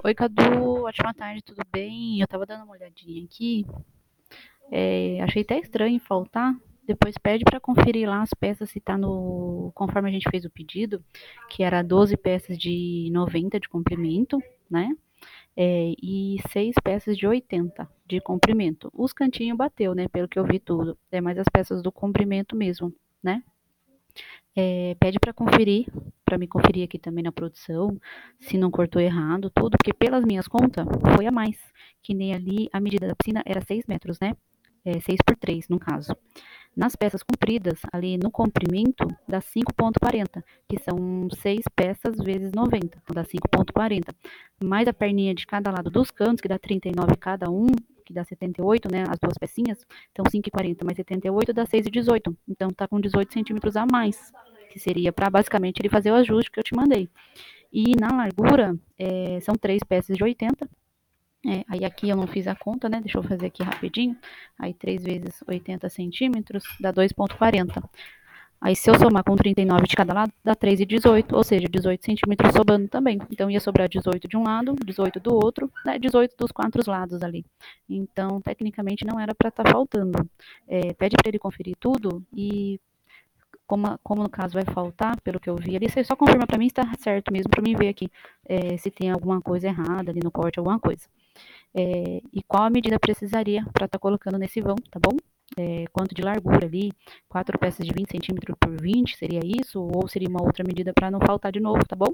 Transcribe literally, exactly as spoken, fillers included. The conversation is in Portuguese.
Oi, Cadu, ótima tarde, tudo bem? Eu tava dando uma olhadinha aqui, é, achei até estranho faltar. Depois pede para conferir lá as peças se tá no, conforme a gente fez o pedido, que era doze peças de noventa de comprimento, né? É, e seis peças de oitenta de comprimento. Os cantinhos bateu, né? Pelo que eu vi tudo. É mais as peças do comprimento mesmo, né? É, pede para conferir, para me conferir aqui também na produção, se não cortou errado, tudo, porque pelas minhas contas foi a mais, que nem ali a medida da piscina era seis metros, né? É, seis por três, no caso. Nas peças compridas, ali no comprimento, dá cinco ponto quarenta, que são seis peças vezes noventa, então dá cinco ponto quarenta. Mais a perninha de cada lado dos cantos, que dá trinta e nove cada um, que dá setenta e oito, né, as duas pecinhas, então cinco e quarenta mais setenta e oito dá seis e dezoito, então tá com dezoito centímetros a mais, que seria para basicamente ele fazer o ajuste que eu te mandei. E na largura, é, são três peças de oitenta, é, aí aqui eu não fiz a conta, né? Deixa eu fazer aqui rapidinho. Aí três vezes oitenta centímetros dá dois ponto quarenta. Aí se eu somar com trinta e nove de cada lado, dá três e dezoito, ou seja, dezoito centímetros sobrando também. Então ia sobrar dezoito de um lado, dezoito do outro, né? dezoito dos quatro lados ali. Então, tecnicamente, não era para estar tá faltando. É, pede para ele conferir tudo e como, como, no caso vai faltar, pelo que eu vi ali, você só confirma para mim se está certo mesmo, para mim ver aqui é, se tem alguma coisa errada ali no corte, alguma coisa. É, e qual a medida precisaria para estar tá colocando nesse vão, tá bom? É, quanto de largura ali, quatro peças de vinte centímetros por vinte, seria isso? Ou seria uma outra medida para não faltar de novo, tá bom?